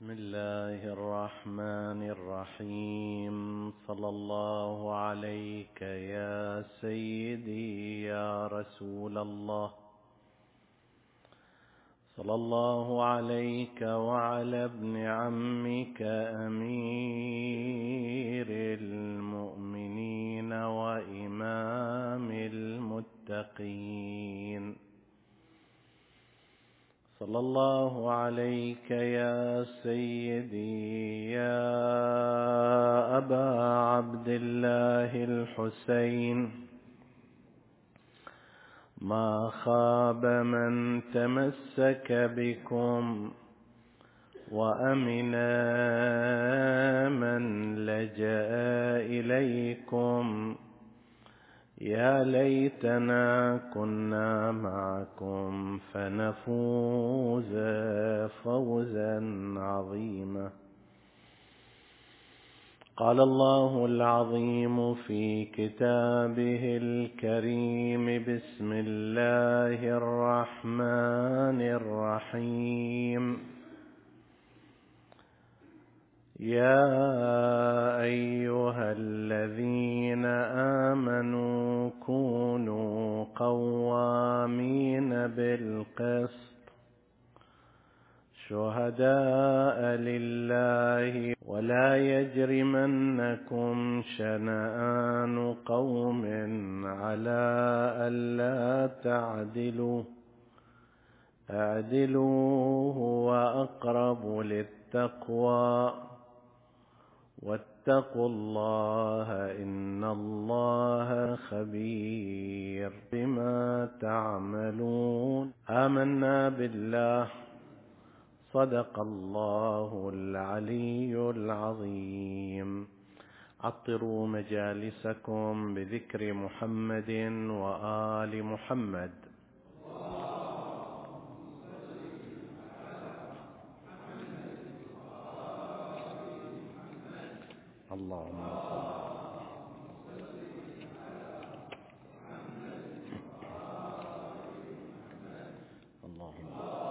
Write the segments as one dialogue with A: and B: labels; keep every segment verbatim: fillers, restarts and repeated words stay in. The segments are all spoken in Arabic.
A: بسم الله الرحمن الرحيم. صلى الله عليك يا سيدي يا رسول الله. صلى الله عليك وعلى ابن عمك أمير المؤمنين وإمام المتقين. صلى الله عليك يا سيدي يا أبا عبد الله الحسين. ما خاب من تمسك بكم وأمن من لجأ إليكم. يا ليتنا كنا معكم فنفوز فوزا عظيما. قال الله العظيم في كتابه الكريم: بسم الله الرحمن الرحيم. يا أيها الذين آمنوا كونوا قوامين بالقسط شهداء لله ولا يجرمنكم شنآن قوم على ألا تعدلوا اعدلوا هو أقرب للتقوى واتقوا الله إن الله خبير بما تعملون. آمنا بالله. صدق الله العلي العظيم. عطروا مجالسكم بذكر محمد وآل محمد. اللهم صل. اللهم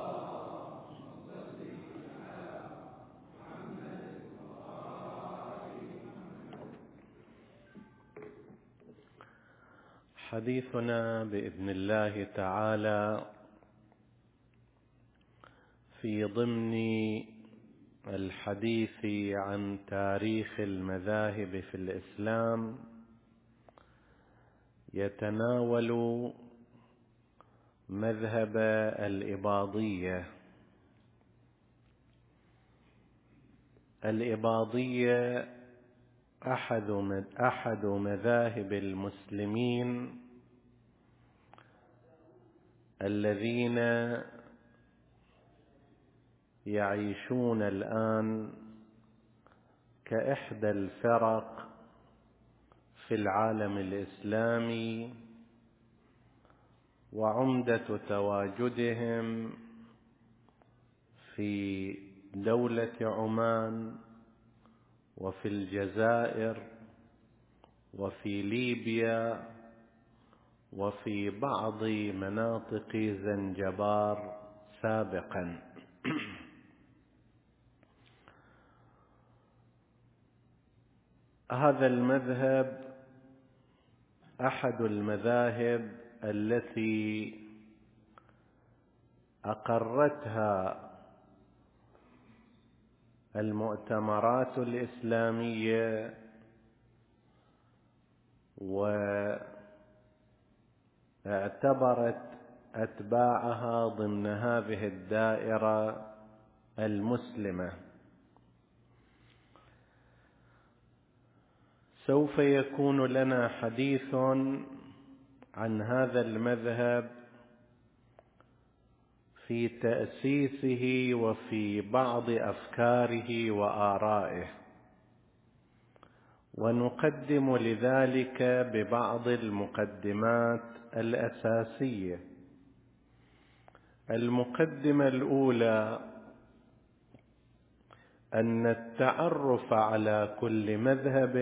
A: حديثنا بإذن الله تعالى في ضمن الحديث عن تاريخ المذاهب في الإسلام يتناول مذهب الإباضية. الإباضية أحد أحد مذاهب المسلمين الذين يعيشون الآن كإحدى الفرق في العالم الإسلامي، وعمدة تواجدهم في دولة عمان وفي الجزائر وفي ليبيا وفي بعض مناطق زنجبار سابقا. هذا المذهب أحد المذاهب التي أقرتها المؤتمرات الإسلامية واعتبرت أتباعها ضمن هذه الدائرة المسلمة. سوف يكون لنا حديث عن هذا المذهب في تأسيسه وفي بعض أفكاره وآرائه، ونقدم لذلك ببعض المقدمات الأساسية. المقدمة الأولى أن التعرف على كل مذهب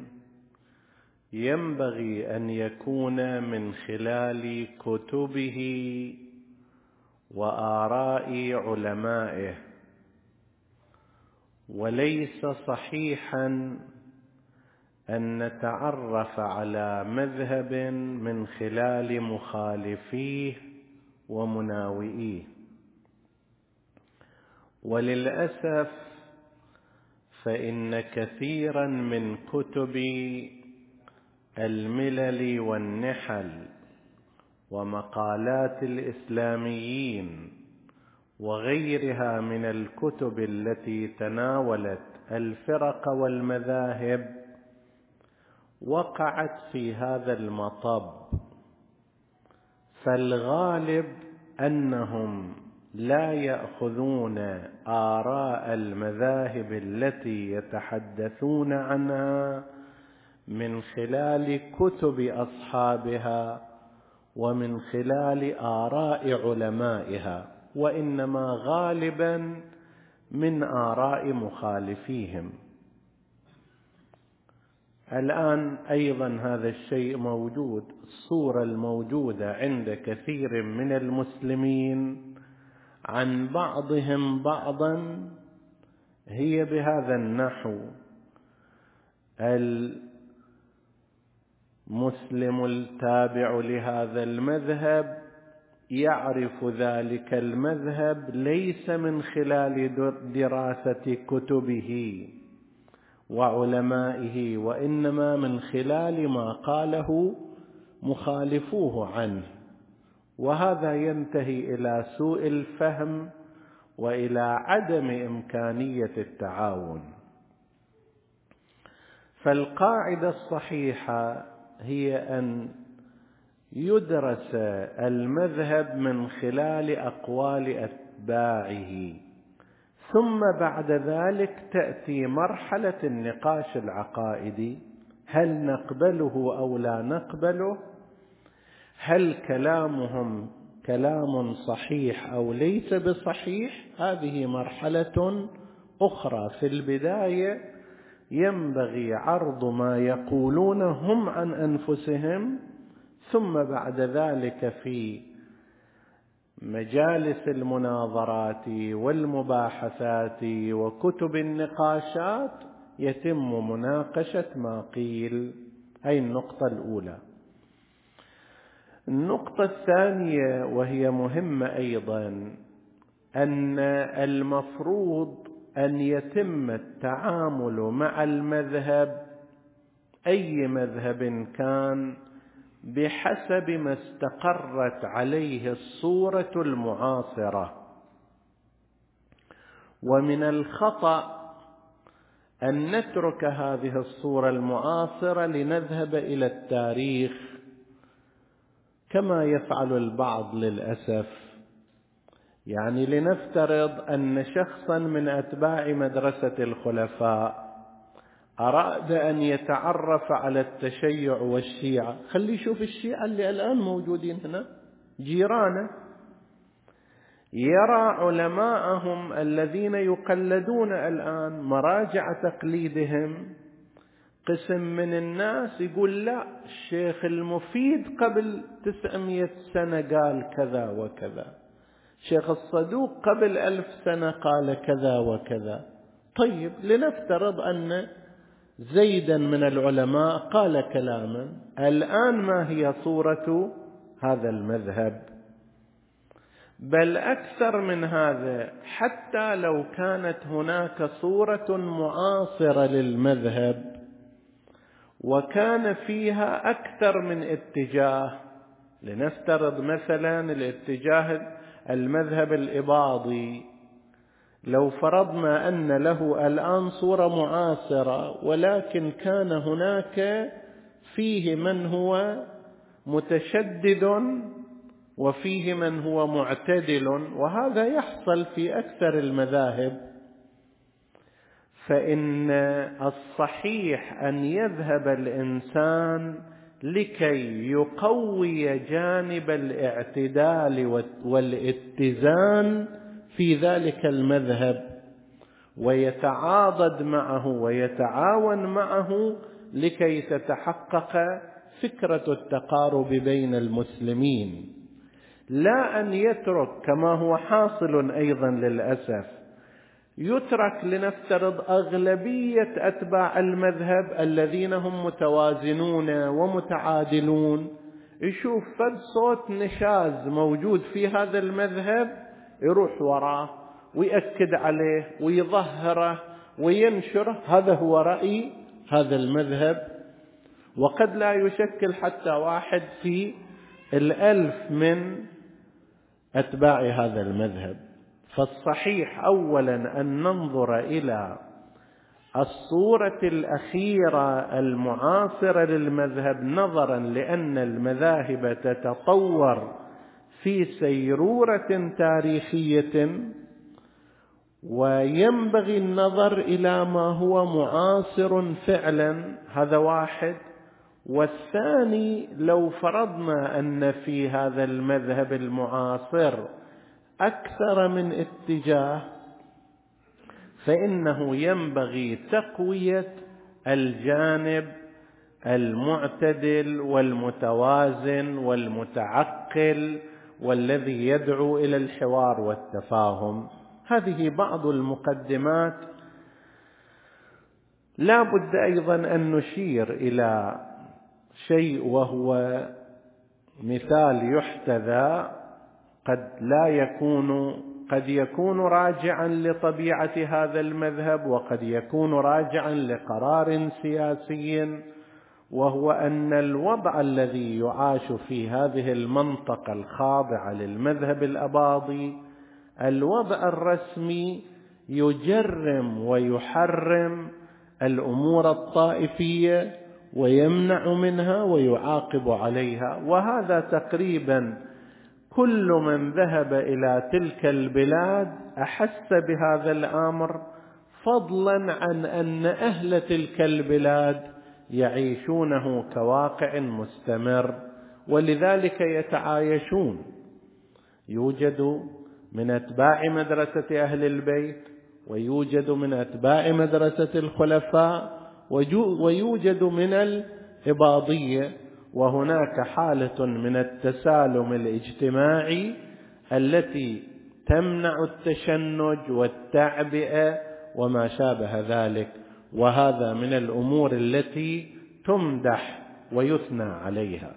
A: ينبغي أن يكون من خلال كتبه وآراء علمائه، وليس صحيحا أن نتعرف على مذهب من خلال مخالفيه ومناوئيه. وللأسف فإن كثيرا من كتب الملل والنحل ومقالات الإسلاميين وغيرها من الكتب التي تناولت الفرق والمذاهب وقعت في هذا المطب، فالغالب أنهم لا يأخذون آراء المذاهب التي يتحدثون عنها من خلال كتب أصحابها ومن خلال آراء علمائها، وإنما غالبا من آراء مخالفيهم. الآن أيضا هذا الشيء موجود، الصورة الموجودة عند كثير من المسلمين عن بعضهم بعضا هي بهذا النحو: المسلم التابع لهذا المذهب يعرف ذلك المذهب ليس من خلال دراسة كتبه وعلمائه، وإنما من خلال ما قاله مخالفوه عنه، وهذا ينتهي إلى سوء الفهم وإلى عدم إمكانية التعاون. فالقاعدة الصحيحة هي أن يدرس المذهب من خلال أقوال أتباعه، ثم بعد ذلك تأتي مرحلة النقاش العقائدي: هل نقبله أو لا نقبله؟ هل كلامهم كلام صحيح أو ليس بصحيح؟ هذه مرحلة أخرى. في البداية ينبغي عرض ما يقولون هم عن أنفسهم، ثم بعد ذلك في مجالس المناظرات والمباحثات وكتب النقاشات يتم مناقشة ما قيل. هذه النقطة الأولى. النقطة الثانية وهي مهمة أيضا، أن المفروض أن يتم التعامل مع المذهب أي مذهب كان بحسب ما استقرت عليه الصورة المعاصرة. ومن الخطأ أن نترك هذه الصورة المعاصرة لنذهب إلى التاريخ كما يفعل البعض للأسف. يعني لنفترض أن شخصا من أتباع مدرسة الخلفاء أراد أن يتعرف على التشيع والشيعة، خلي يشوف الشيعة اللي الآن موجودين هنا جيرانه، يرى علماءهم الذين يقلدون الآن مراجع تقليدهم. قسم من الناس يقول لا، الشيخ المفيد قبل تسعمائة سنة قال كذا وكذا، شيخ الصدوق قبل ألف سنة قال كذا وكذا. طيب لنفترض أن زيدا من العلماء قال كلاما، الآن ما هي صورة هذا المذهب؟ بل أكثر من هذا، حتى لو كانت هناك صورة معاصرة للمذهب وكان فيها أكثر من اتجاه، لنفترض مثلا الاتجاه المذهب الإباضي، لو فرضنا أن له الآن صورة معاصرة ولكن كان هناك فيه من هو متشدد وفيه من هو معتدل، وهذا يحصل في أكثر المذاهب، فإن الصحيح أن يذهب الإنسان لكي يقوي جانب الاعتدال والاتزان في ذلك المذهب، ويتعاضد معه ويتعاون معه لكي تتحقق فكرة التقارب بين يترك لنفترض أغلبية أتباع المذهب الذين هم متوازنون ومتعادلون، يشوف فد صوت نشاز موجود في هذا المذهب يروح وراه ويأكد عليه ويظهره وينشره، هذا هو رأي هذا المذهب، وقد لا يشكل حتى واحد في الألف من أتباع هذا المذهب. فالصحيح أولا أن ننظر إلى الصورة الأخيرة المعاصرة للمذهب، نظرا لأن المذاهب تتطور في سيرورة تاريخية، وينبغي النظر إلى ما هو معاصر فعلا، هذا واحد. والثاني، لو فرضنا أن في هذا المذهب المعاصر أكثر من اتجاه، فإنه ينبغي تقوية الجانب المعتدل والمتوازن والمتعقل والذي يدعو إلى الحوار والتفاهم. هذه بعض المقدمات. لا بد أيضا أن نشير إلى شيء وهو مثال يحتذى، قد لا يكون قد يكون راجعا لطبيعة هذا المذهب، وقد يكون راجعا لقرار سياسي، وهو أن الوضع الذي يعاش في هذه المنطقة الخاضعة للمذهب الأباضي، الوضع الرسمي يجرم ويحرم الأمور الطائفية ويمنع منها ويعاقب عليها. وهذا تقريبا كل من ذهب إلى تلك البلاد أحس بهذا الأمر، فضلا عن أن أهل تلك البلاد يعيشونه كواقع مستمر، ولذلك يتعايشون. يوجد من أتباع مدرسة أهل البيت، ويوجد من أتباع مدرسة الخلفاء، ويوجد من الإباضية، وهناك حالة من التسالم الاجتماعي التي تمنع التشنج والتعبئة وما شابه ذلك، وهذا من الأمور التي تمدح ويثنى عليها.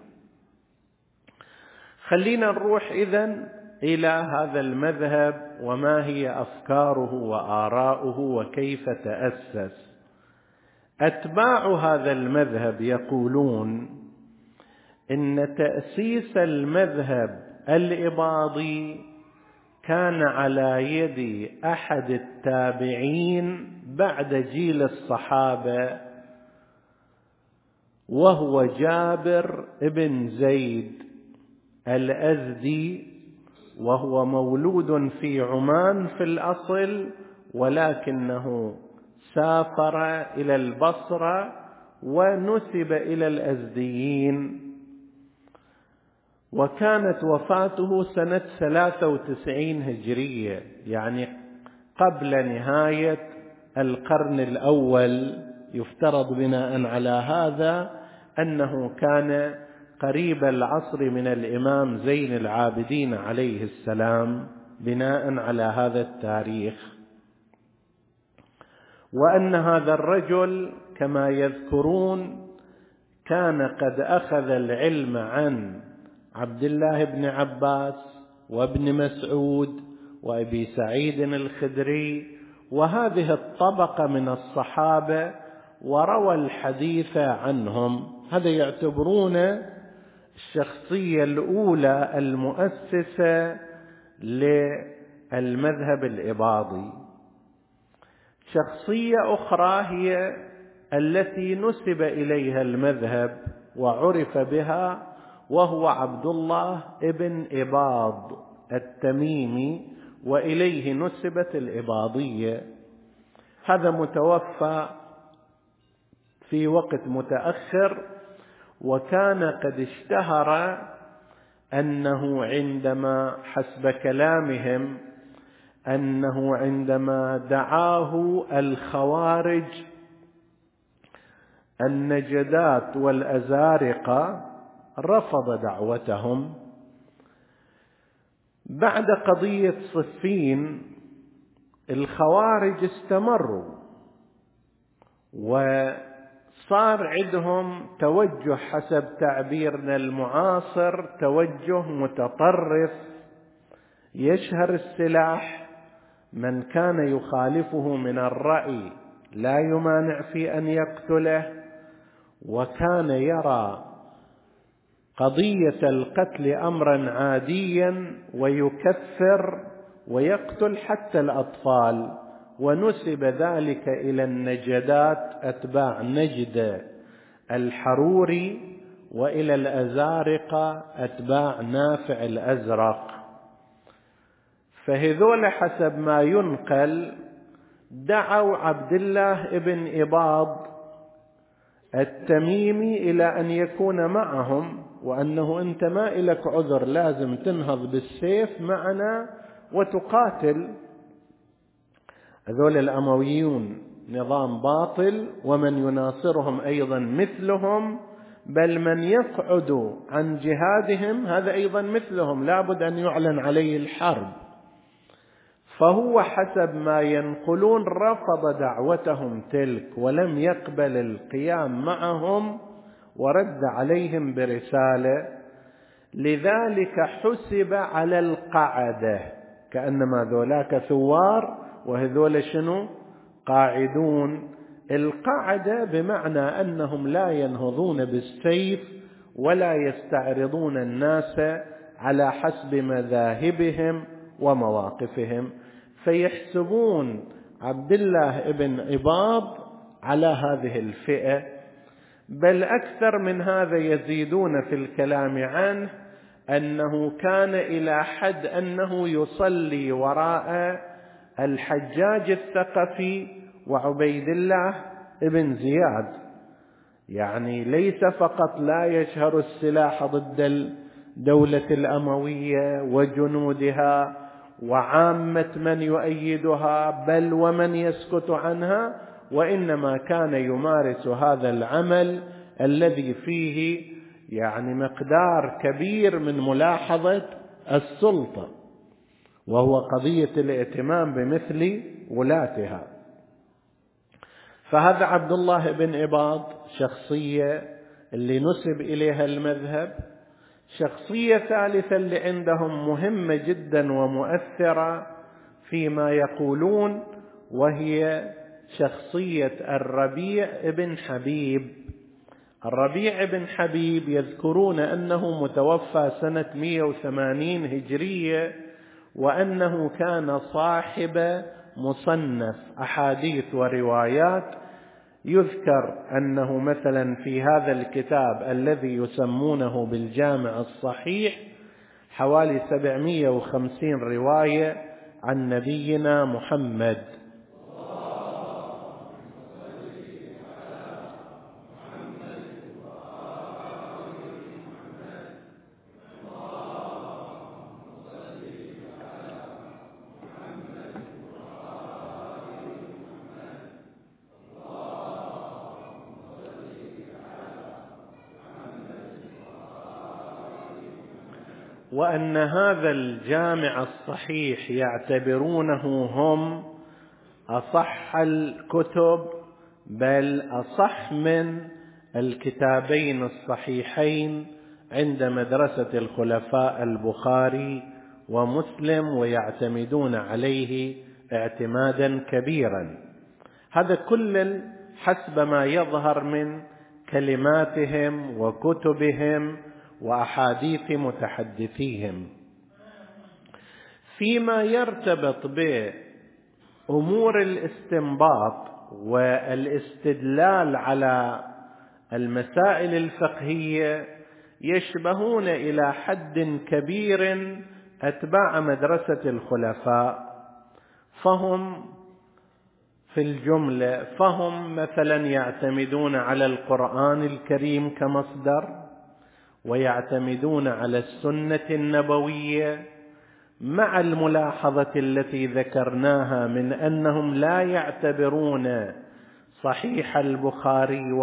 A: خلينا نروح إذن إلى هذا المذهب وما هي أفكاره وآراؤه وكيف تأسس. أتباع هذا المذهب يقولون إن تأسيس المذهب الإباضي كان على يد أحد التابعين بعد جيل الصحابة، وهو جابر بن زيد الأزدي، وهو مولود في عمان في الأصل، ولكنه سافر إلى البصرة ونسب إلى الأزديين، وكانت وفاته سنة ثلاثة وتسعين هجرية، يعني قبل نهاية القرن الأول. يفترض بناء على هذا أنه كان قريب العصر من الإمام زين العابدين عليه السلام بناء على هذا التاريخ. وأن هذا الرجل كما يذكرون كان قد أخذ العلم عن عبد الله بن عباس وابن مسعود وأبي سعيد الخدري وهذه الطبقة من الصحابة، وروى الحديث عنهم. هذا يعتبرون الشخصية الأولى المؤسسة للمذهب الإباضي. شخصية أخرى هي التي نسب إليها المذهب وعرف بها، وهو عبد الله ابن إباض التميمي، وإليه نسبت الإباضية. هذا متوفى في وقت متأخر، وكان قد اشتهر أنه عندما حسب كلامهم أنه عندما دعاه الخوارج النجدات والأزارقة رفض دعوتهم. بعد قضية صفين الخوارج استمروا وصار عندهم توجه حسب تعبيرنا المعاصر، توجه متطرف يشهر السلاح. من كان يخالفه من الرأي لا يمانع في أن يقتله، وكان يرى قضية القتل أمرا عاديا ويكفر ويقتل حتى الأطفال، ونسب ذلك إلى النجدات أتباع نجد الحروري، وإلى الأزارقة أتباع نافع الأزرق. فهذول حسب ما ينقل دعوا عبد الله ابن إباض التميمي إلى أن يكون معهم، وأنه أنت ما إلك عذر، لازم تنهض بالسيف معنا وتقاتل. هذول الأمويون نظام باطل، ومن يناصرهم أيضا مثلهم، بل من يقعد عن جهادهم هذا أيضا مثلهم، لابد أن يعلن عليه الحرب. فهو حسب ما ينقلون رفض دعوتهم تلك ولم يقبل القيام معهم، ورد عليهم برسالة. لذلك حسب على القعدة، كأنما ذولاك ثوار وهذول شنو؟ قاعدون. القعدة بمعنى أنهم لا ينهضون بالسيف ولا يستعرضون الناس على حسب مذاهبهم ومواقفهم، فيحسبون عبد الله ابن إباض على هذه الفئة. بل أكثر من هذا يزيدون في الكلام عنه أنه كان إلى حد أنه يصلي وراء الحجاج الثقفي وعبيد الله ابن زياد، يعني ليس فقط لا يشهر السلاح ضد الدولة الأموية وجنودها وعامة من يؤيدها بل ومن يسكت عنها، وإنما كان يمارس هذا العمل الذي فيه يعني مقدار كبير من ملاحظة السلطة، وهو قضية الاهتمام بمثل ولاتها. فهذا عبد الله بن إباض شخصية اللي نسب إليها المذهب. شخصية ثالثة اللي عندهم مهمة جدا ومؤثرة فيما يقولون، وهي شخصية الربيع بن حبيب. الربيع بن حبيب يذكرون أنه متوفى سنة مئة وثمانين هجرية، وأنه كان صاحب مصنف أحاديث وروايات. يذكر أنه مثلا في هذا الكتاب الذي يسمونه بالجامع الصحيح حوالي سبعمئة وخمسين رواية عن نبينا محمد. وأن هذا الجامع الصحيح يعتبرونه هم أصح الكتب، بل أصح من الكتابين الصحيحين عند مدرسة الخلفاء البخاري ومسلم، ويعتمدون عليه اعتمادا كبيرا. هذا كل حسب ما يظهر من كلماتهم وكتبهم وأحاديث متحدثيهم. فيما يرتبط بأمور الاستنباط والاستدلال على المسائل الفقهية يشبهون إلى حد كبير أتباع مدرسة الخلفاء. فهم في الجملة فهم مثلا يعتمدون على القرآن الكريم كمصدر، ويعتمدون على السنة النبوية، مع الملاحظة التي ذكرناها من أنهم لا يعتبرون صحيح البخاري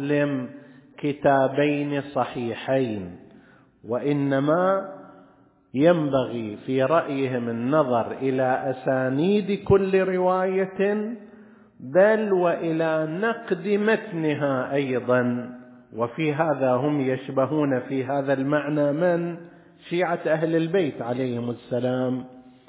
A: ومسلم كتابين صحيحين، وإنما ينبغي في رأيهم النظر إلى أسانيد كل رواية بل وإلى نقد متنها أيضا. وفي هذا هم يشبهون في هذا المعنى من شيعة أهل البيت عليهم السلام،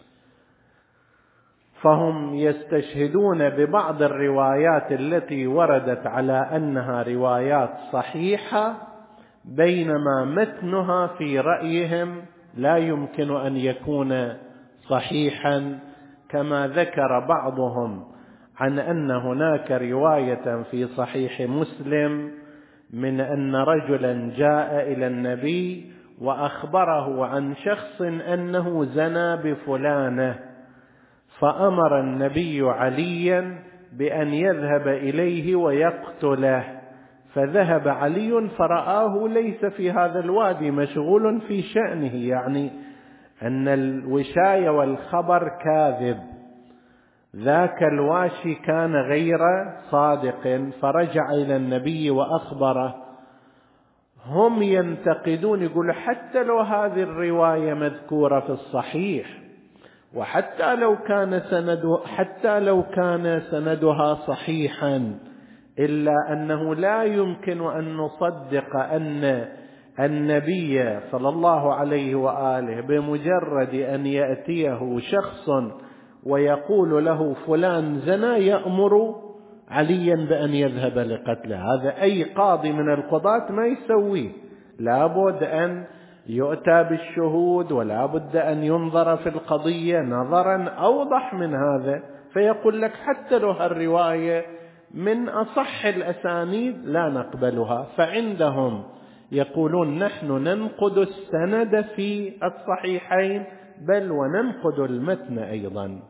A: فهم يستشهدون ببعض الروايات التي وردت على أنها روايات صحيحة، بينما متنها في رأيهم لا يمكن أن يكون صحيحا، كما ذكر بعضهم عن أن هناك رواية في صحيح مسلم من أن رجلا جاء إلى النبي وأخبره عن شخص أنه زنى بفلانة، فأمر النبي عليا بأن يذهب إليه ويقتله، فذهب علي فرآه ليس في هذا الوادي مشغول في شأنه، يعني أن الوشاية والخبر كاذب، ذاك الواشي كان غير صادق، فرجع إلى النبي وأخبره. هم ينتقدون، يقول حتى لو هذه الرواية مذكورة في الصحيح، وحتى لو كان سند حتى لو كان سندها صحيحا، إلا أنه لا يمكن أن نصدق أن النبي صلى الله عليه وآله بمجرد أن يأتيه شخص ويقول له فلان زنى يأمر عليا بأن يذهب لقتله. هذا أي قاضي من القضاة ما يسويه، لابد أن يؤتى بالشهود ولا بد أن ينظر في القضية نظرا أوضح من هذا، فيقول لك حتى لو الرواية من أصح الأسانيد لا نقبلها. فعندهم يقولون نحن ننقد السند في الصحيحين بل وننقد المتن أيضا.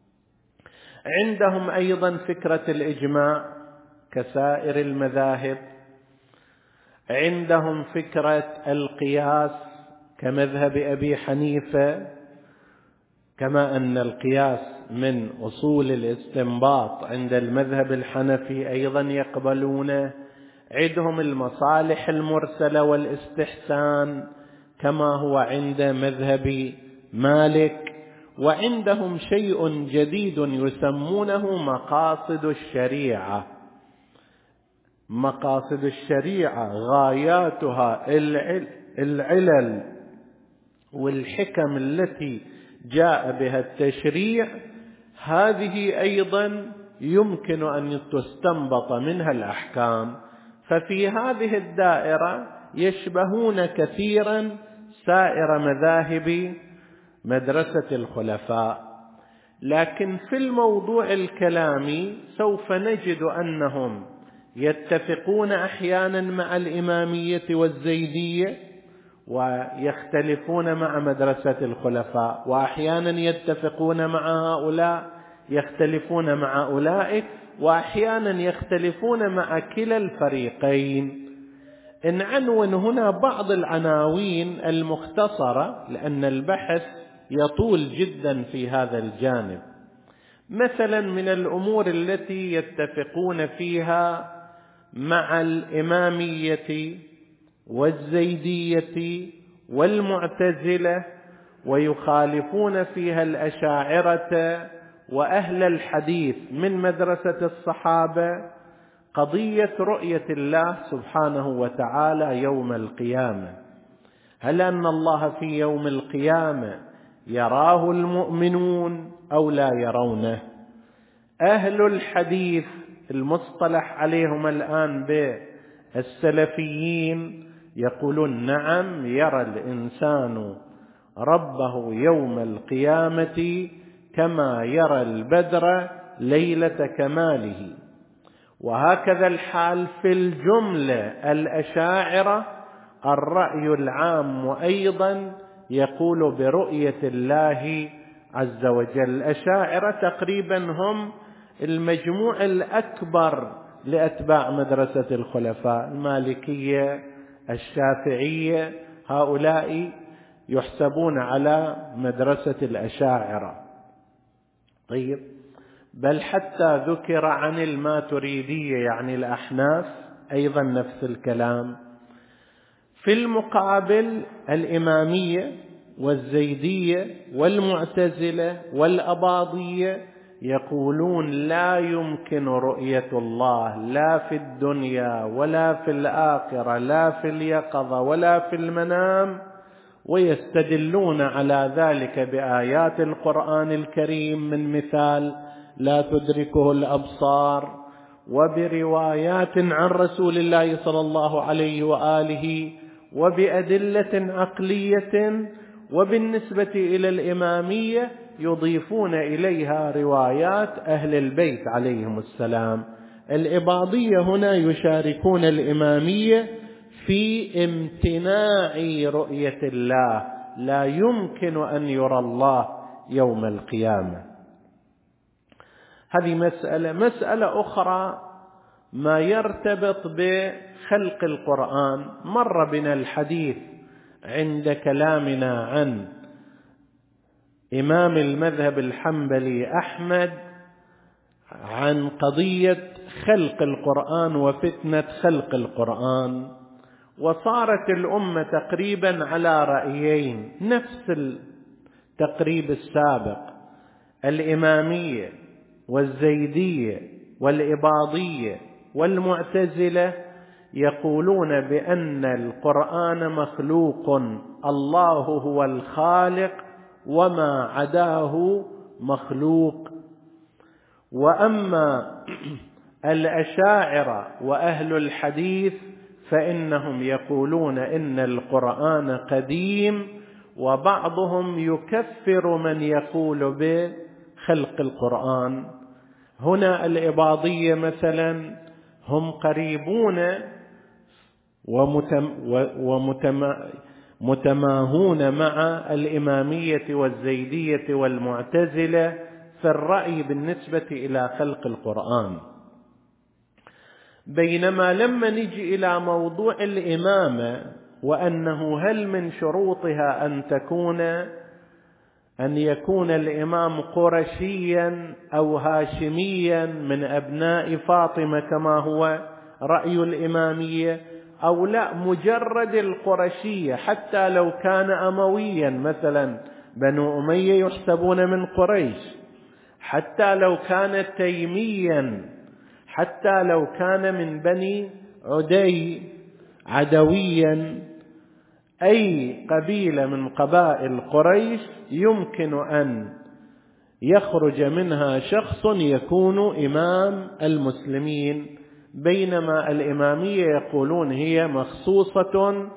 A: عندهم أيضا فكرة الإجماع كسائر المذاهب، عندهم فكرة القياس كمذهب أبي حنيفة، كما أن القياس من أصول الاستنباط عند المذهب الحنفي أيضا يقبلونه. عندهم المصالح المرسلة والاستحسان كما هو عند مذهب مالك. وعندهم شيء جديد يسمونه مقاصد الشريعة. مقاصد الشريعة غاياتها العلل والحكم التي جاء بها التشريع، هذه أيضا يمكن أن تستنبط منها الأحكام. ففي هذه الدائرة يشبهون كثيرا سائر مذاهب مدرسة الخلفاء. لكن في الموضوع الكلامي سوف نجد أنهم يتفقون أحيانا مع الإمامية والزيدية ويختلفون مع مدرسة الخلفاء، وأحيانا يتفقون مع هؤلاء يختلفون مع أولئك، وأحيانا يختلفون مع كلا الفريقين. نعنون هنا بعض العناوين المختصرة لأن البحث يطول جدا في هذا الجانب. مثلا من الأمور التي يتفقون فيها مع الإمامية والزيدية والمعتزلة ويخالفون فيها الأشاعرة وأهل الحديث من مدرسة الصحابة، قضية رؤية الله سبحانه وتعالى يوم القيامة. هل أن الله في يوم القيامة يراه المؤمنون أو لا يرونه؟ أهل الحديث المصطلح عليهم الآن بالسلفيين يقولون نعم، يرى الإنسان ربه يوم القيامة كما يرى البدر ليلة كماله. وهكذا الحال في الجملة الأشاعرة الرأي العام أيضا يقول برؤية الله عز وجل. الأشاعرة تقريبا هم المجموع الأكبر لأتباع مدرسة الخلفاء، المالكية الشافعية، هؤلاء يحسبون على مدرسة الأشاعرة. طيب، بل حتى ذكر عن الماتريدية يعني الأحناف أيضا نفس الكلام. في المقابل الإمامية والزيدية والمعتزلة والأباضية يقولون لا يمكن رؤية الله لا في الدنيا ولا في الآخرة، لا في اليقظة ولا في المنام، ويستدلون على ذلك بآيات القرآن الكريم من مثال لا تدركه الأبصار، وبروايات عن رسول الله صلى الله عليه وآله، وبأدلة عقلية، وبالنسبة إلى الإمامية يضيفون إليها روايات أهل البيت عليهم السلام. الإباضية هنا يشاركون الإمامية في امتناع رؤية الله، لا يمكن أن يرى الله يوم القيامة. هذه مسألة. مسألة أخرى ما يرتبط بخلق القرآن. مر بنا الحديث عند كلامنا عن إمام المذهب الحنبلي أحمد عن قضية خلق القرآن وفتنة خلق القرآن، وصارت الأمة تقريبا على رأيين نفس التقريب السابق: الإمامية والزيدية والإباضية والمعتزلة يقولون بأن القرآن مخلوق، الله هو الخالق وما عداه مخلوق. وأما الأشاعرة وأهل الحديث فإنهم يقولون إن القرآن قديم، وبعضهم يكفر من يقول بخلق القرآن. هنا الإباضية مثلا هم قريبون ومتماهون مع الإمامية والزيدية والمعتزلة في الرأي بالنسبة إلى خلق القرآن. بينما لما نجي إلى موضوع الإمامة وأنه هل من شروطها أن تكون أن يكون الإمام قرشيا أو هاشميا من أبناء فاطمة كما هو رأي الإمامية، أو لا مجرد القرشية حتى لو كان أمويا، مثلا بنو أمية يحسبون من قريش، حتى لو كان تيميا، حتى لو كان من بني عدي عدويا، أي قبيلة من قبائل قريش يمكن أن يخرج منها شخص يكون إمام المسلمين. بينما الإمامية يقولون هي مخصوصة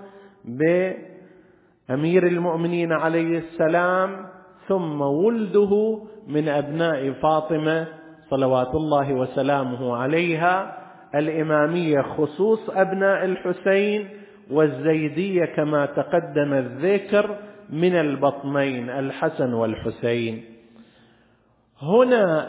A: بأمير المؤمنين عليه السلام ثم ولده من أبناء فاطمة صلوات الله وسلامه عليها. الإمامية خصوص أبناء الحسين، والزيدية كما تقدم الذكر من البطنين الحسن والحسين. هنا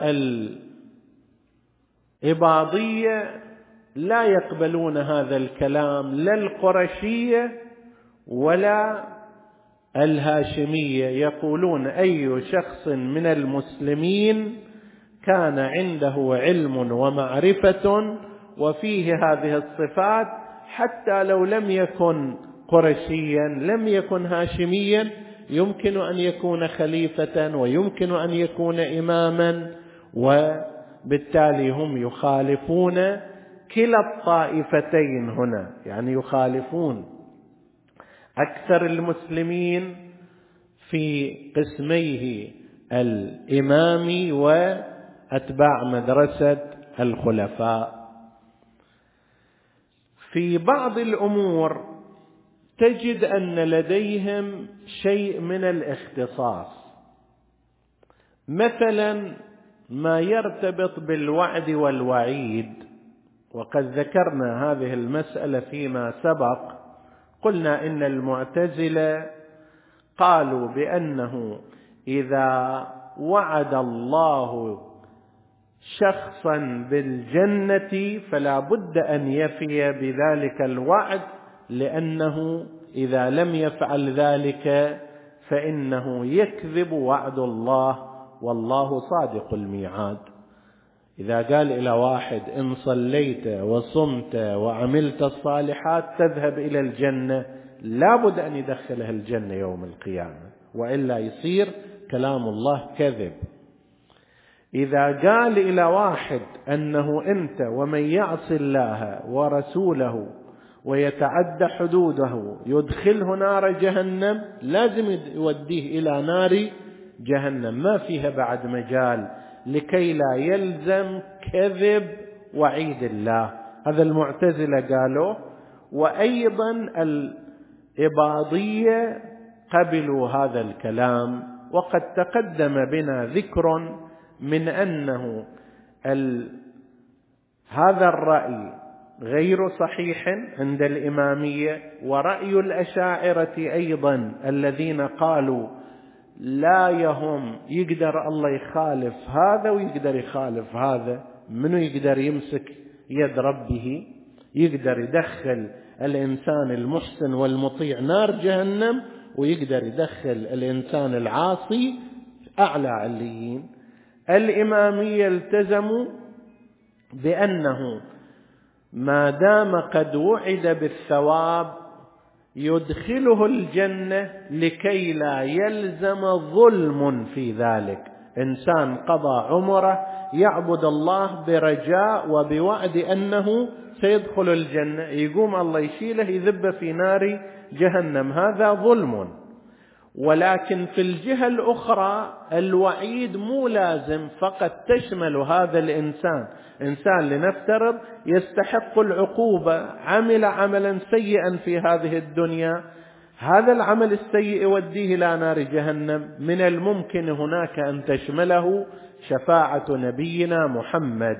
A: الإباضية لا يقبلون هذا الكلام، لا القرشية ولا الهاشمية، يقولون أي شخص من المسلمين كان عنده علم ومعرفة وفيه هذه الصفات، حتى لو لم يكن قرشيا لم يكن هاشميا، يمكن أن يكون خليفة ويمكن أن يكون إماما. وبالتالي هم يخالفون كلا الطائفتين هنا، يعني يخالفون أكثر المسلمين في قسميه الإمامي وأتباع مدرسة الخلفاء. في بعض الأمور تجد أن لديهم شيء من الاختصاص، مثلا ما يرتبط بالوعد والوعيد، وقد ذكرنا هذه المسألة فيما سبق. قلنا إن المعتزلة قالوا بأنه إذا وعد الله شخصا بالجنة فلا بد أن يفي بذلك الوعد، لأنه إذا لم يفعل ذلك فإنه يكذب وعد الله، والله صادق الميعاد. إذا قال إلى واحد إن صليت وصمت وعملت الصالحات تذهب إلى الجنة، لا بد أن يدخلها الجنة يوم القيامة، وإلا يصير كلام الله كذب. إذا قال إلى واحد أنه أنت ومن يعص الله ورسوله ويتعدى حدوده يدخله نار جهنم، لازم يوديه إلى نار جهنم، ما فيها بعد مجال، لكي لا يلزم كذب وعيد الله. هذا المعتزلة قالوا، وأيضا الإباضية قبلوا هذا الكلام. وقد تقدم بنا ذكر من أنه هذا الرأي غير صحيح عند الإمامية، ورأي الأشاعرة أيضا الذين قالوا لا يهم يقدر الله يخالف هذا ويقدر يخالف هذا، منو يقدر يمسك يد ربه؟ يقدر يدخل الإنسان المحسن والمطيع نار جهنم، ويقدر يدخل الإنسان العاصي أعلى عليين. الإمامية التزموا بأنه ما دام قد وعد بالثواب يدخله الجنة لكي لا يلزم ظلم في ذلك. إنسان قضى عمره يعبد الله برجاء وبوعد أنه سيدخل الجنة، يقوم الله يشيله يذب في نار جهنم، هذا ظلم. ولكن في الجهة الأخرى الوعيد مو لازم فقط تشمل هذا الإنسان. إنسان لنفترض يستحق العقوبة، عمل عملا سيئا في هذه الدنيا، هذا العمل السيء يوديه إلى نار جهنم، من الممكن هناك أن تشمله شفاعة نبينا محمد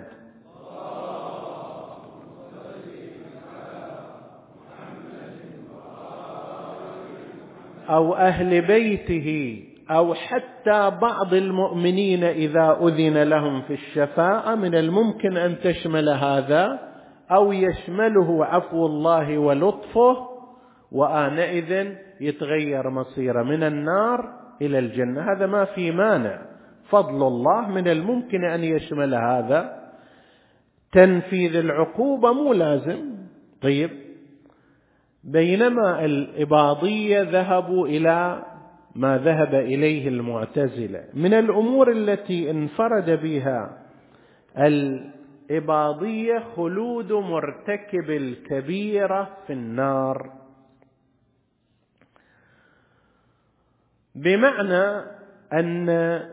A: أو أهل بيته أو حتى بعض المؤمنين إذا أذن لهم في الشفاعة، من الممكن أن تشمل هذا أو يشمله عفو الله ولطفه، وآنئذ يتغير مصيره من النار إلى الجنة. هذا ما في مانع، فضل الله من الممكن أن يشمل هذا. تنفيذ العقوبة مو لازم. طيب، بينما الإباضية ذهبوا إلى ما ذهب إليه المعتزلة. من الأمور التي انفرد بها الإباضية خلود مرتكب الكبيرة في النار، بمعنى أن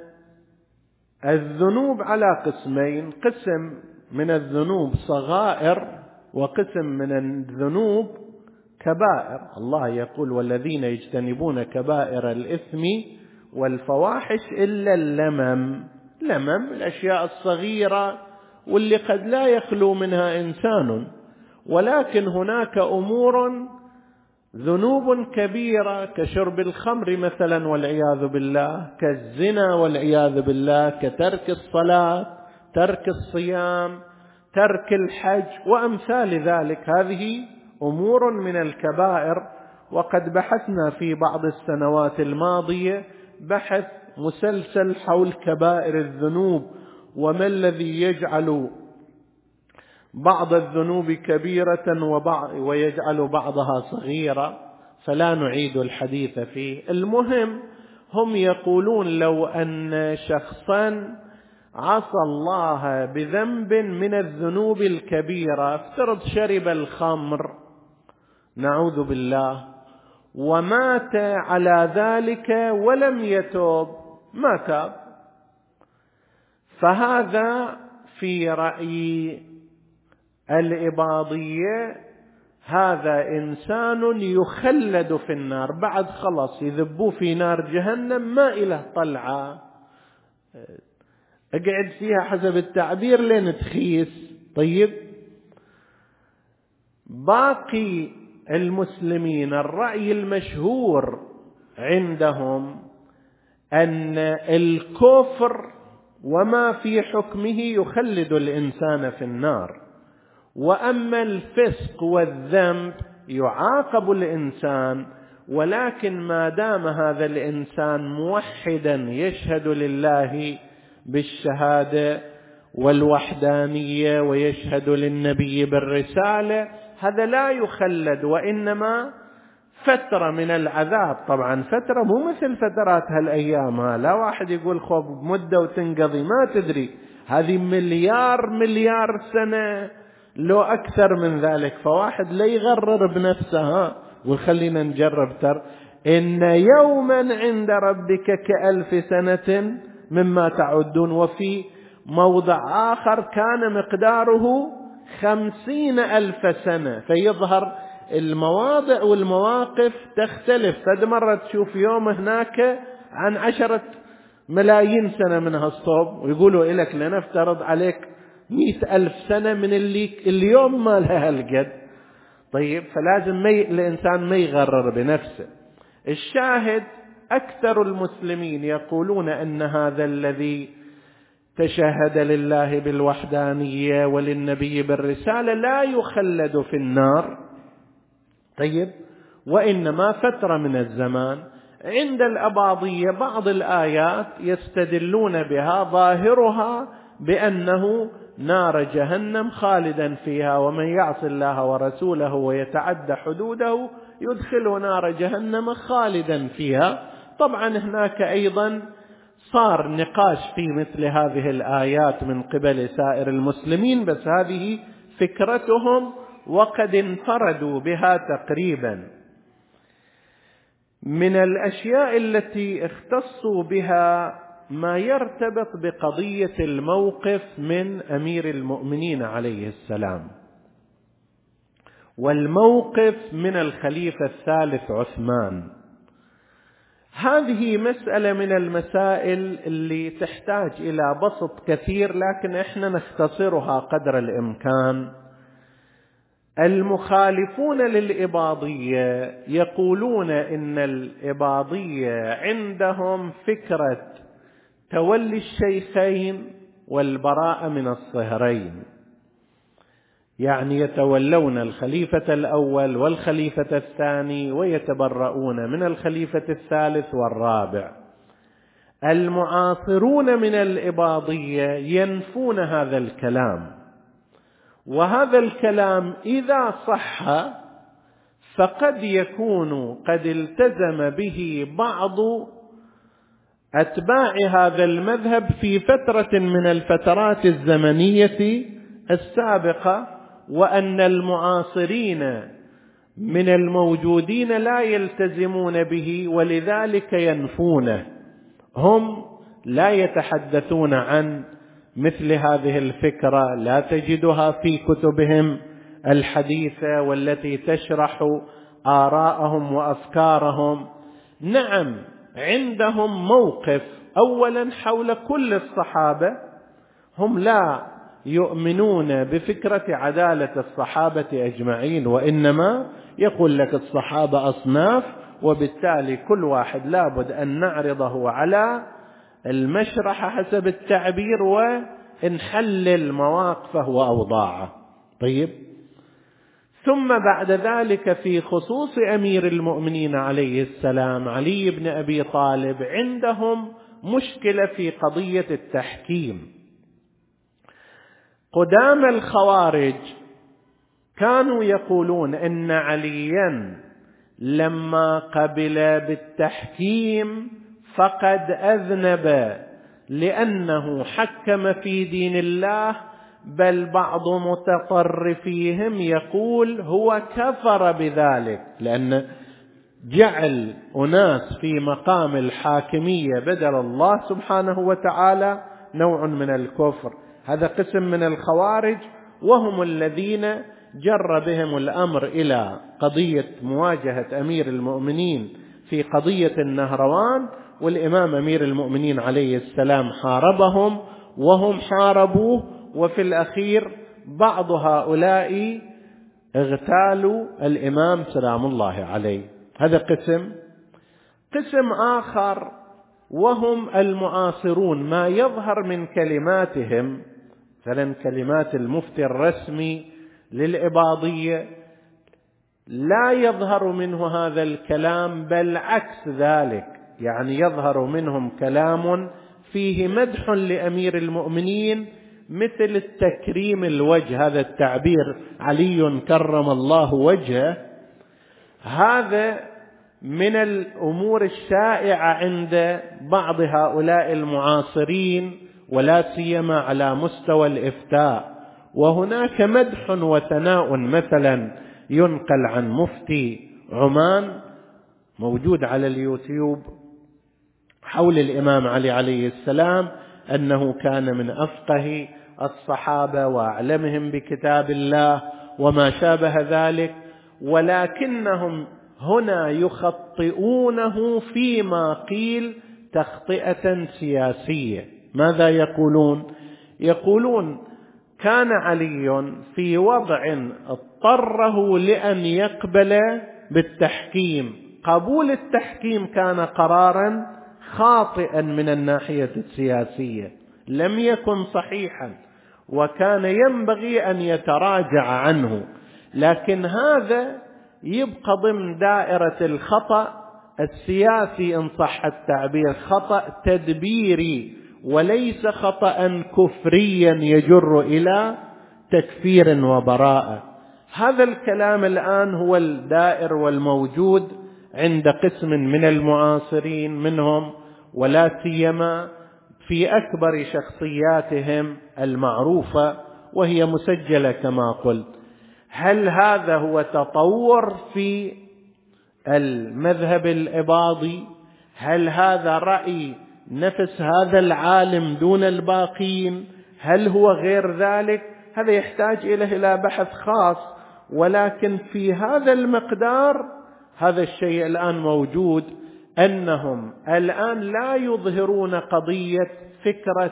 A: الذنوب على قسمين، قسم من الذنوب صغائر وقسم من الذنوب كبائر. الله يقول والذين يجتنبون كبائر الإثم والفواحش إلا اللمم. لمم الأشياء الصغيرة واللي قد لا يخلو منها إنسان، ولكن هناك أمور ذنوب كبيرة كشرب الخمر مثلا والعياذ بالله، كالزنا والعياذ بالله، كترك الصلاة، ترك الصيام، ترك الحج وأمثال ذلك. هذه أمور من الكبائر. وقد بحثنا في بعض السنوات الماضية بحث مسلسل حول كبائر الذنوب، وما الذي يجعل بعض الذنوب كبيرة وبعض ويجعل بعضها صغيرة، فلا نعيد الحديث فيه. المهم، هم يقولون لو أن شخصا عصى الله بذنب من الذنوب الكبيرة، افترض شرب الخمر نعوذ بالله ومات على ذلك ولم يتوب، ما تاب، فهذا في رأي الإباضية هذا إنسان يخلد في النار، بعد خلص يذبوه في نار جهنم ما إله طلعة، اقعد فيها حسب التعبير لين تخيس. طيب، باقي المسلمين الرأي المشهور عندهم أن الكفر وما في حكمه يخلد الإنسان في النار، وأما الفسق والذنب يعاقب الإنسان، ولكن ما دام هذا الإنسان موحدا يشهد لله بالشهادة والوحدانية ويشهد للنبي بالرسالة، هذا لا يخلد، وإنما فترة من العذاب. طبعا فترة مو مثل فترات هالأيام، لا واحد يقول خوف مدة وتنقضي، ما تدري، هذه مليار مليار سنة لو أكثر من ذلك. فواحد لا يغرر بنفسه وخلينا نجرب. تر إن يوما عند ربك كألف سنة مما تعدون. وفي موضع آخر كان مقداره خمسين ألف سنة. فيظهر المواضع والمواقف تختلف. فد مرة تشوف يوم هناك عن عشرة ملايين سنة من هالصوب، ويقولوا إليك لنفترض عليك مئة ألف سنة من اللي اليوم ما لها القد. طيب فلازم مي... الإنسان ما يغرر بنفسه. الشاهد أكثر المسلمين يقولون أن هذا الذي تشهد لله بالوحدانية وللنبي بالرسالة لا يخلد في النار. طيب وإنما فترة من الزمان. عند الأباضية بعض الآيات يستدلون بها ظاهرها بأنه نار جهنم خالدا فيها، ومن يعص الله ورسوله ويتعدى حدوده يدخله نار جهنم خالدا فيها. طبعا هناك أيضا صار نقاش في مثل هذه الآيات من قبل سائر المسلمين، بس هذه فكرتهم وقد انفردوا بها تقريبا. من الأشياء التي اختصوا بها ما يرتبط بقضية الموقف من أمير المؤمنين عليه السلام، والموقف من الخليفة الثالث عثمان. هذه مسألة من المسائل اللي تحتاج إلى بسط كثير، لكن إحنا نختصرها قدر الإمكان. المخالفون للإباضية يقولون إن الإباضية عندهم فكرة تولي الشيخين والبراءة من الصهرين، يعني يتولون الخليفة الأول والخليفة الثاني ويتبرؤون من الخليفة الثالث والرابع. المعاصرون من الإباضية ينفون هذا الكلام، وهذا الكلام إذا صح فقد يكون قد التزم به بعض أتباع هذا المذهب في فترة من الفترات الزمنية السابقة، وأن المعاصرين من الموجودين لا يلتزمون به ولذلك ينفونه. هم لا يتحدثون عن مثل هذه الفكرة، لا تجدها في كتبهم الحديثة والتي تشرح آراءهم وأفكارهم. نعم عندهم موقف أولا حول كل الصحابة، هم لا يؤمنون بفكرة عدالة الصحابة أجمعين، وإنما يقول لك الصحابة أصناف، وبالتالي كل واحد لابد أن نعرضه على المشرحة حسب التعبير ونحلل مواقفه وأوضاعه. طيب ثم بعد ذلك في خصوص أمير المؤمنين عليه السلام علي بن أبي طالب عندهم مشكلة في قضية التحكيم. قدام الخوارج كانوا يقولون إن عليا لما قبل بالتحكيم فقد أذنب لأنه حكم في دين الله، بل بعض متطرفيهم يقول هو كفر بذلك، لأن جعل أناس في مقام الحاكمية بدل الله سبحانه وتعالى نوع من الكفر. هذا قسم من الخوارج، وهم الذين جر بهم الأمر إلى قضية مواجهة أمير المؤمنين في قضية النهروان، والإمام أمير المؤمنين عليه السلام حاربهم وهم حاربوه، وفي الأخير بعض هؤلاء اغتالوا الإمام سلام الله عليه. هذا قسم. قسم آخر وهم المعاصرون، ما يظهر من كلماتهم مثلا كلمات المفتي الرسمي للإباضية لا يظهر منه هذا الكلام، بل عكس ذلك، يعني يظهر منهم كلام فيه مدح لأمير المؤمنين مثل التكريم الوجه، هذا التعبير علي كرم الله وجهه، هذا من الأمور الشائعة عند بعض هؤلاء المعاصرين، ولا سيما على مستوى الإفتاء. وهناك مدح وثناء مثلا ينقل عن مفتي عمان موجود على اليوتيوب حول الإمام علي عليه السلام، أنه كان من أفقه الصحابة وأعلمهم بكتاب الله وما شابه ذلك، ولكنهم هنا يخطئونه فيما قيل تخطئة سياسية. ماذا يقولون؟ يقولون كان علي في وضع اضطره لأن يقبل بالتحكيم، قبول التحكيم كان قرارا خاطئا من الناحية السياسية، لم يكن صحيحا، وكان ينبغي أن يتراجع عنه، لكن هذا يبقى ضمن دائرة الخطأ السياسي إن صح التعبير، خطأ تدبيري وليس خطأ كفريا يجر إلى تكفير وبراءة. هذا الكلام الآن هو الدائر والموجود عند قسم من المعاصرين منهم، ولا سيما في أكبر شخصياتهم المعروفة وهي مسجلة كما قلت. هل هذا هو تطور في المذهب الإباضي؟ هل هذا رأي نفس هذا العالم دون الباقين؟ هل هو غير ذلك؟ هذا يحتاج إلى بحث خاص، ولكن في هذا المقدار هذا الشيء الآن موجود، أنهم الآن لا يظهرون قضية فكرة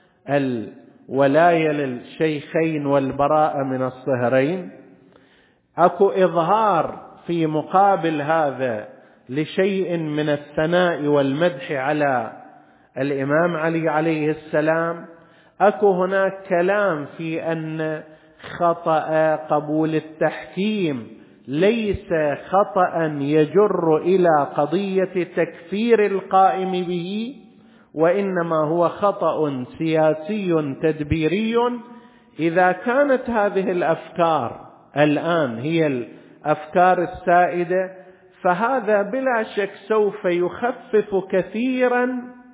A: الولاية للشيخين والبراءة من الصهرين. أكو إظهار في مقابل هذا لشيء من الثناء والمدح على الإمام علي عليه السلام. أكو هناك كلام في أن خطأ قبول التحكيم ليس خطأ يجر إلى قضية تكفير القائم به، وإنما هو خطأ سياسي تدبيري. إذا كانت هذه الأفكار الآن هي الأفكار السائدة، فهذا بلا شك سوف يخفف كثيرا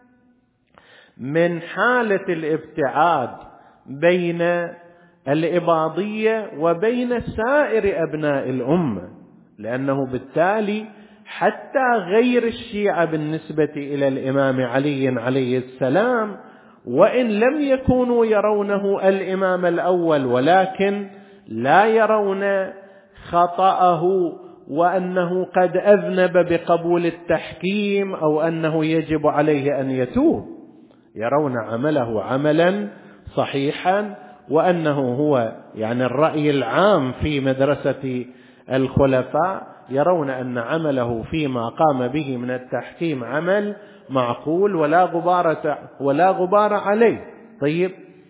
A: من حالة الابتعاد بين الإباضية وبين سائر أبناء الأمة، لأنه بالتالي حتى غير الشيعة بالنسبة إلى الإمام علي عليه السلام، وإن لم يكونوا يرونه الإمام الأول، ولكن لا يرون خطأه وأنه قد أذنب بقبول التحكيم أو أنه يجب عليه أن يتوب، يرون عمله عملا صحيحا، وأنه هو يعني الرأي العام في مدرسة الخلفاء يرون أن عمله فيما قام به من التحكيم عمل معقول ولا غبار ولا غبار عليه. طيب،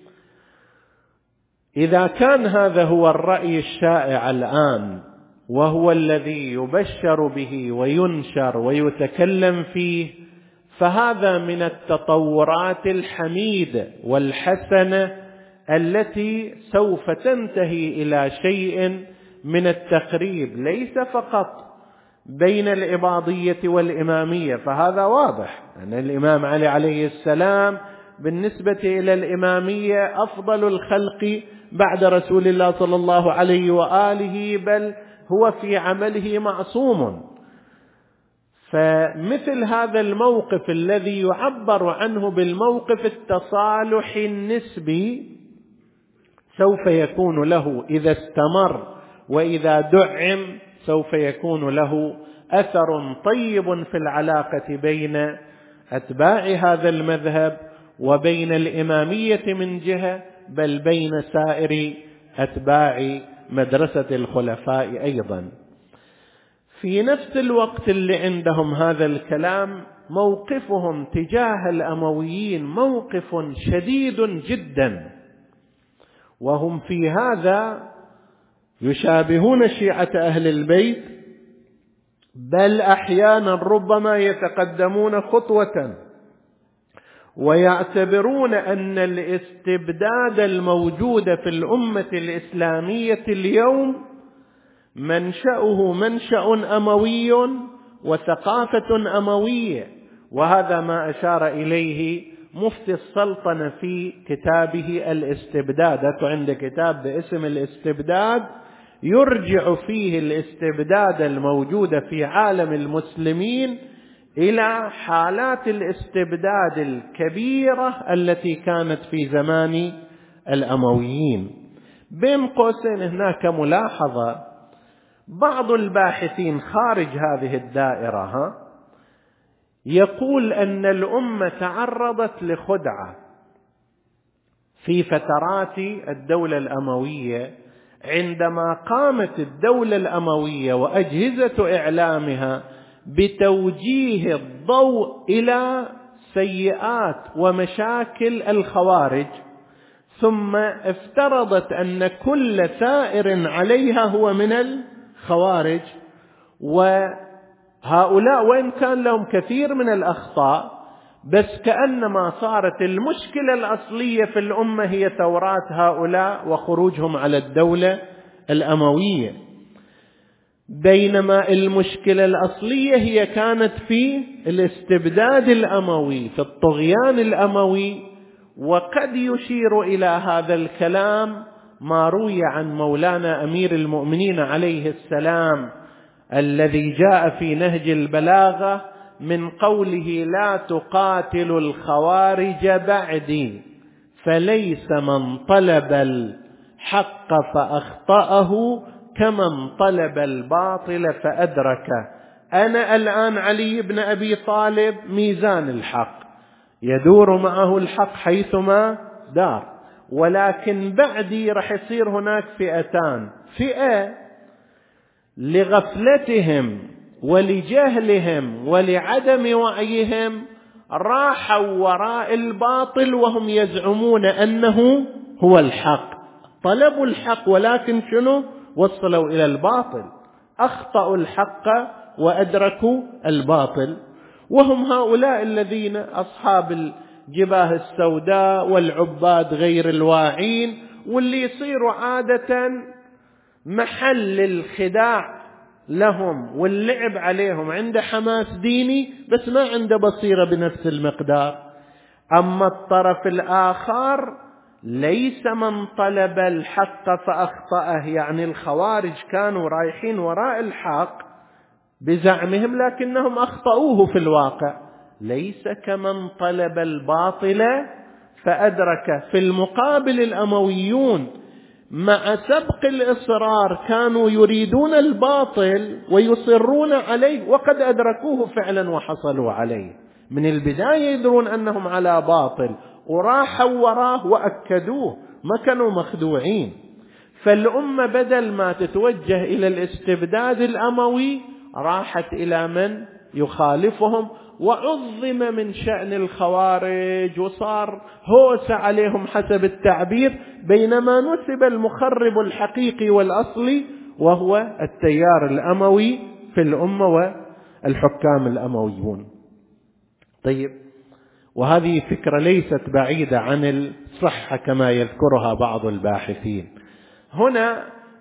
A: إذا كان هذا هو الرأي الشائع الآن وهو الذي يبشر به وينشر ويتكلم فيه، فهذا من التطورات الحميدة والحسنة التي سوف تنتهي إلى شيء من التقريب، ليس فقط بين الإباضية والإمامية، فهذا واضح أن الإمام علي عليه السلام بالنسبة إلى الإمامية أفضل الخلق بعد رسول الله صلى الله عليه وآله، بل هو في عمله معصوم. فمثل هذا الموقف الذي يعبر عنه بالموقف التصالح النسبي سوف يكون له إذا استمر وإذا دعم سوف يكون له أثر طيب في العلاقة بين أتباع هذا المذهب وبين الإمامية من جهة، بل بين سائر أتباع مدرسة الخلفاء أيضا. في نفس الوقت اللي عندهم هذا الكلام، موقفهم تجاه الأمويين موقف شديد جدا، وهم في هذا يشابهون شيعة أهل البيت، بل أحيانا ربما يتقدمون خطوة ويعتبرون أن الاستبداد الموجود في الأمة الإسلامية اليوم منشأه منشأ أموي، وثقافة أموية، وهذا ما أشار إليه مفتي السلطنة في كتابه الاستبداد. عند كتاب باسم الاستبداد يرجع فيه الاستبداد الموجودة في عالم المسلمين إلى حالات الاستبداد الكبيرة التي كانت في زمان الأمويين. بين قوسين هناك ملاحظة، بعض الباحثين خارج هذه الدائرة ها يقول أن الأمة تعرضت لخدعة في فترات الدولة الأموية، عندما قامت الدولة الأموية وأجهزة إعلامها بتوجيه الضوء إلى سيئات ومشاكل الخوارج، ثم افترضت أن كل ثائر عليها هو من الخوارج، وهؤلاء وإن كان لهم كثير من الأخطاء بس كأنما صارت المشكلة الأصلية في الأمة هي ثورات هؤلاء وخروجهم على الدولة الأموية، بينما المشكلة الأصلية هي كانت في الاستبداد الأموي، في الطغيان الأموي. وقد يشير إلى هذا الكلام ما روي عن مولانا أمير المؤمنين عليه السلام الذي جاء في نهج البلاغة من قوله: لا تقاتل الخوارج بعدي فليس من طلب الحق فأخطأه كمن طلب الباطل فأدركه. أنا الآن علي بن أبي طالب ميزان الحق، يدور معه الحق حيثما دار، ولكن بعدي رح يصير هناك فئتان: فئة لغفلتهم ولجهلهم ولعدم وعيهم راحوا وراء الباطل وهم يزعمون أنه هو الحق، طلبوا الحق ولكن شنو؟ وصلوا إلى الباطل، أخطأوا الحق وأدركوا الباطل. وهم هؤلاء الذين أصحاب الجباه السوداء والعباد غير الواعين، واللي يصيروا عادة محل الخداع لهم واللعب عليهم، عنده حماس ديني بس ما عنده بصيرة بنفس المقدار. أما الطرف الآخر ليس من طلب الحق فأخطأه، يعني الخوارج كانوا رايحين وراء الحق بزعمهم لكنهم أخطأوه في الواقع، ليس كمن طلب الباطل فأدركه. في المقابل الأمويون مع سبق الإصرار كانوا يريدون الباطل ويصرون عليه، وقد أدركوه فعلا وحصلوا عليه من البداية، يدرون أنهم على باطل وراحوا وراه وأكدوه، ما كانوا مخدوعين. فالأمة بدل ما تتوجه إلى الاستبداد الأموي راحت إلى من يخالفهم، وعظم من شأن الخوارج وصار هوس عليهم حسب التعبير، بينما نسب المخرب الحقيقي والأصلي وهو التيار الأموي في الأمة والحكام الأمويون. طيب، وهذه فكرة ليست بعيدة عن الصحة كما يذكرها بعض الباحثين. هنا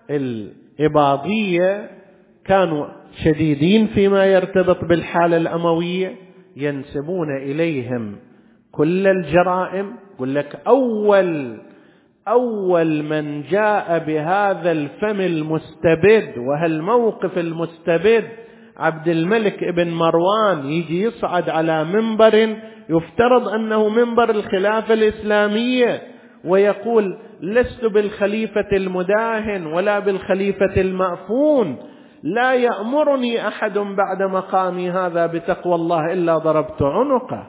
A: الإباضية كانوا شديدين فيما يرتبط بالحالة الأموية، ينسبون إليهم كل الجرائم. يقول لك أول أول من جاء بهذا الفم المستبد وهالموقف المستبد عبد الملك ابن مروان، يجي يصعد على منبر يفترض أنه منبر الخلافة الإسلامية ويقول: لست بالخليفة المداهن ولا بالخليفة المأفون، لا يأمرني أحد بعد مقامي هذا بتقوى الله إلا ضربت عنقه.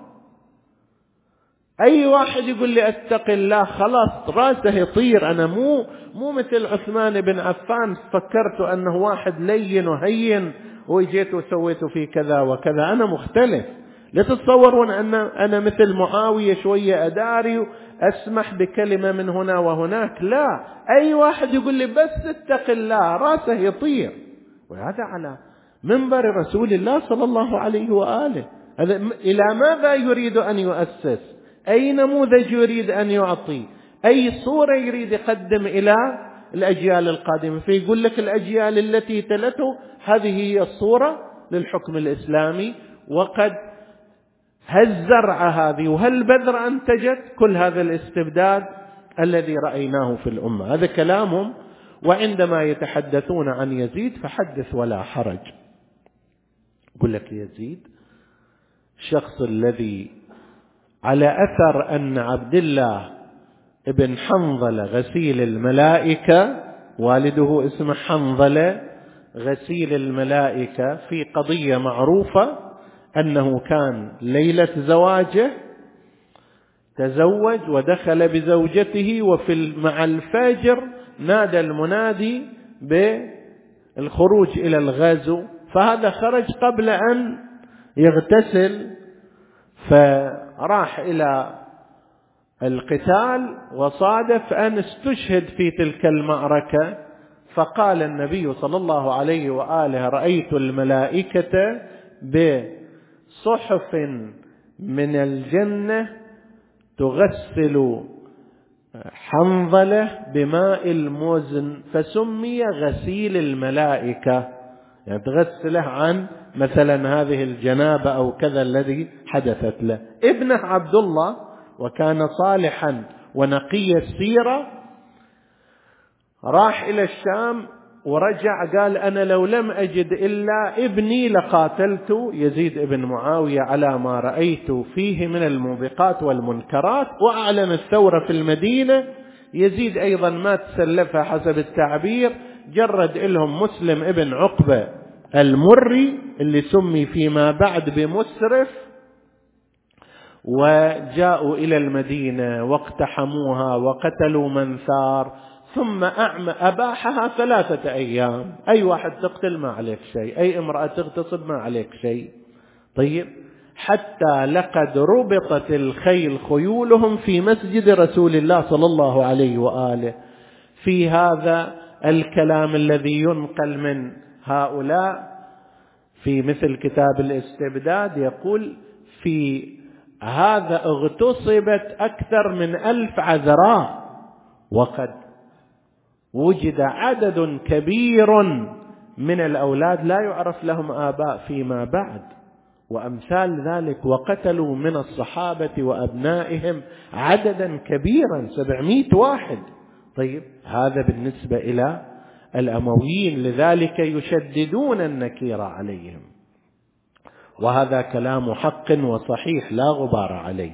A: أي واحد يقول لي أتق الله خلاص راسه يطير. أنا مو مو مثل عثمان بن عفان فكرت أنه واحد لين وهين وجيت وسويت فيه كذا وكذا، أنا مختلف. لا تتصورون أن أنا مثل معاوية شوية أداري أسمح بكلمة من هنا وهناك، لا، أي واحد يقول لي بس اتق الله راسه يطير، وهذا على منبر رسول الله صلى الله عليه وآله. هذا إلى ماذا يريد أن يؤسس؟ أي نموذج يريد أن يعطي؟ أي صورة يريد يقدم إلى الأجيال القادمة؟ فيقول لك الأجيال التي تلته هذه هي الصورة للحكم الإسلامي، وقد هالزرعة هذه وهالبذرة أنتجت كل هذا الاستبداد الذي رأيناه في الأمة. هذا كلامهم. وعندما يتحدثون عن يزيد فحدث ولا حرج. يقول لك يزيد الشخص الذي على أثر أن عبد الله ابن حنظلة غسيل الملائكة، والده اسمه حنظلة غسيل الملائكة، في قضية معروفة أنه كان ليلة زواجه تزوج ودخل بزوجته، وفي مع الفجر نادى المنادي بالخروج إلى الغزو، فهذا خرج قبل أن يغتسل فراح إلى القتال، وصادف أن استشهد في تلك المعركة. فقال النبي صلى الله عليه وآله: رأيت الملائكة بصحف من الجنة تغسل حنظلة بماء المزن، فسمي غسيل الملائكة، يعني تغسله عن مثلا هذه الجنابة أو كذا الذي حدثت له. ابنه عبد الله وكان صالحا ونقي السيرة راح إلى الشام ورجع قال: أنا لو لم أجد إلا ابني لقاتلت يزيد ابن معاوية على ما رأيت فيه من الموبقات والمنكرات. وأعلن الثورة في المدينة. يزيد أيضا ما تسلفها حسب التعبير، جرد لهم مسلم ابن عقبة المري اللي سمي فيما بعد بمسرف، وجاءوا إلى المدينة واقتحموها وقتلوا من ثار، ثم أباحها ثلاثة أيام. أي واحد تقتل ما عليك شيء، أي امرأة تغتصب ما عليك شيء. طيب، حتى لقد ربطت الخيل خيولهم في مسجد رسول الله صلى الله عليه وآله. في هذا الكلام الذي ينقل من هؤلاء في مثل كتاب الاستبداد يقول: في هذا اغتصبت أكثر من ألف عذراء، وقد وجد عدد كبير من الأولاد لا يعرف لهم آباء فيما بعد، وأمثال ذلك. وقتلوا من الصحابة وأبنائهم عددا كبيرا، سبعمائة واحد. طيب، هذا بالنسبة إلى الأمويين، لذلك يشددون النكير عليهم، وهذا كلام حق وصحيح لا غبار عليه.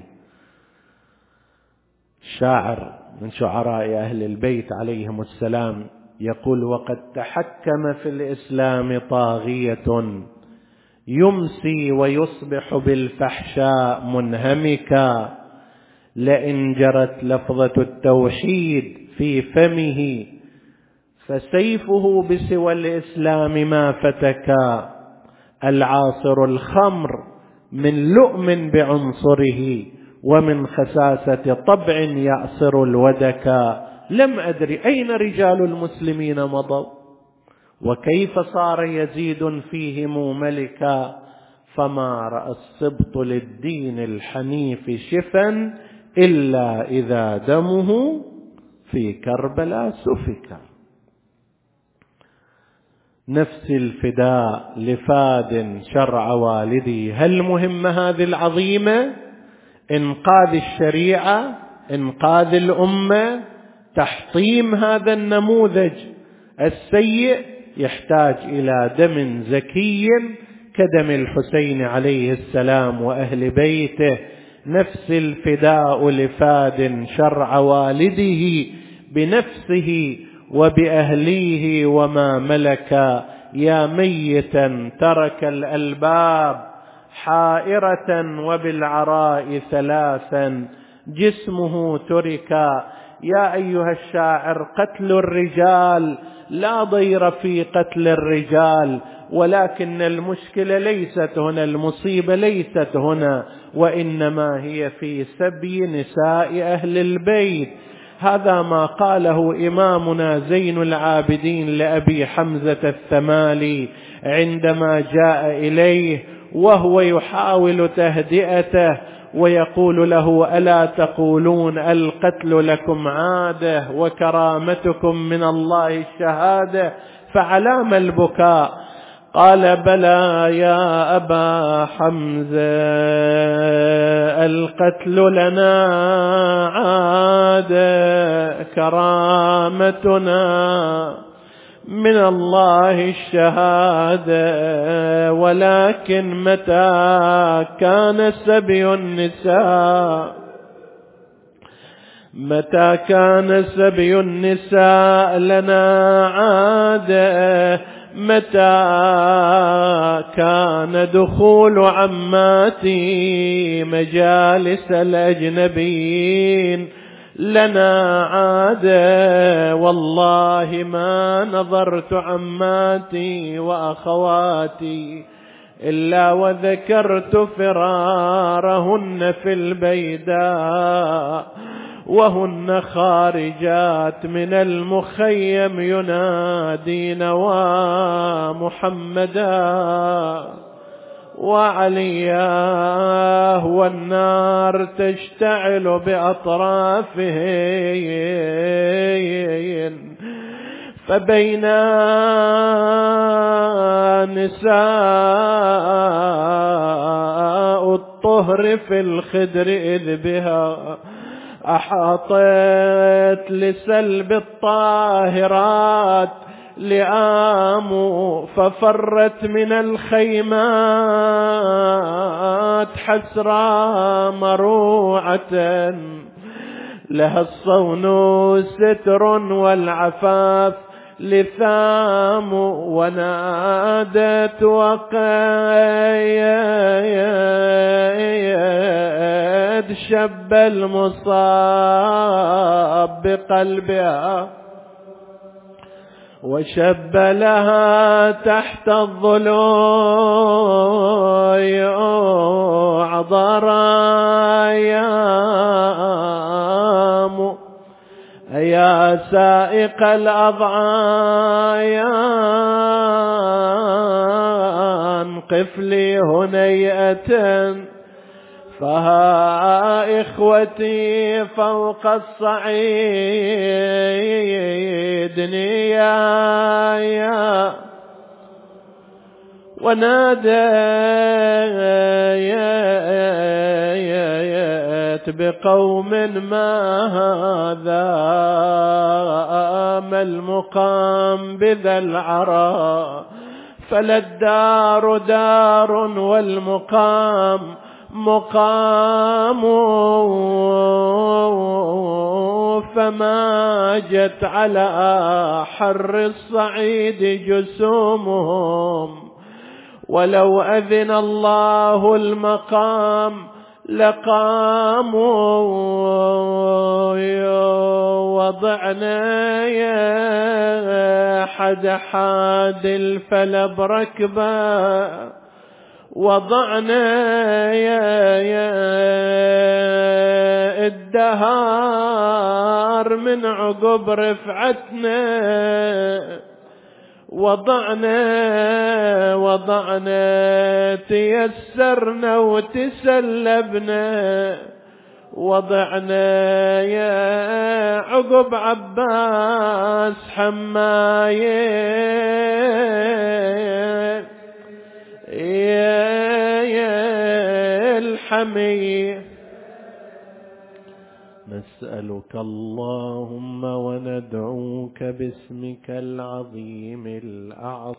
A: شاعر من شعراء أهل البيت عليهم السلام يقول: وقد تحكم في الإسلام طاغية يمسي ويصبح بالفحشاء منهمكا، لئن جرت لفظة التوحيد في فمه فسيفه بسوى الإسلام ما فتكا، العاصر الخمر من لؤم بعنصره ومن خساسة طبع يعصر الودكا، لم أدري أين رجال المسلمين مضوا، وكيف صار يزيد فيهم ملكا، فما رأى السبط للدين الحنيف شفا إلا إذا دمه في كربلاء سفكا. نفس الفداء لفاد شرع والدي. هل مهمة هذه العظيمة؟ إنقاذ الشريعة، إنقاذ الأمة، تحطيم هذا النموذج السيء يحتاج إلى دم زكي كدم الحسين عليه السلام وأهل بيته. نفس الفداء لفاد شرع والده بنفسه وبأهليه وما ملك، يا ميتا ترك الألباب حائرة وبالعراء ثلاثا جسمه تركا. يا أيها الشاعر، قتل الرجال لا ضير في قتل الرجال، ولكن المشكلة ليست هنا، المصيبة ليست هنا، وإنما هي في سبي نساء أهل البيت. هذا ما قاله إمامنا زين العابدين لأبي حمزة الثمالي عندما جاء إليه وهو يحاول تهدئته ويقول له: ألا تقولون القتل لكم عادة وكرامتكم من الله الشهادة، فعلام البكاء؟ قال بلى يا أبا حمزة القتل لنا عاد كرامتنا من الله الشهادة، ولكن متى كان سبي النساء متى كان سبي النساء لنا عادة، متى كان دخول عماتي مجالس الأجنبيين لنا عادة، والله ما نظرت عماتي وأخواتي إلا وذكرت فرارهن في البيداء وهن خارجات من المخيم ينادين ومحمدا وعلياه، والنار تشتعل بأطرافهن، فبين نساء الطهر في الخدر إذ بها أحاطت لسلب الطاهرات لئام، ففرت من الخيمات حسرى مروعة، لها الصون ستر والعفاف لثام، ونادت وقيد شب المصاب بقلبها، وشب لها تحت الضلوع ضرايام، يا سائق الأضعيان قف لي هنيئة، فها إخوتي فوق الصعيد نيايا، وناديت بقوم ما هذا، ما المقام بذا العرى، فلا الدار دار والمقام مقام، فما جت على حر الصعيد جسومهم، ولو أذن الله المقام لقاموا، وضعنا يا حد حاد الفلب ركبا، وضعنا يا يا الدهار من عقب رفعتنا، وضعنا وضعنا تيسرنا وتسلبنا، وضعنا يا عقب عباس حماية يا يا الحمي. نسألك اللهم وندعوك باسمك العظيم الأعظم